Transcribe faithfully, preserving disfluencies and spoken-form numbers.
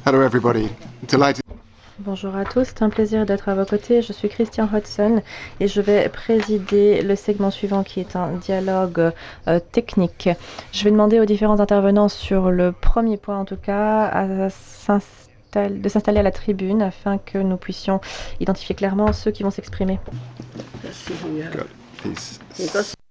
Hello everybody. Delighted. Bonjour à tous, c'est un plaisir d'être à vos côtés. Je suis Christian Hodson et je vais présider le segment suivant qui est un dialogue euh, technique. Je vais demander aux différents intervenants sur le premier point en tout cas à s'installer, de s'installer à la tribune afin que nous puissions identifier clairement ceux qui vont s'exprimer. Good. Peace.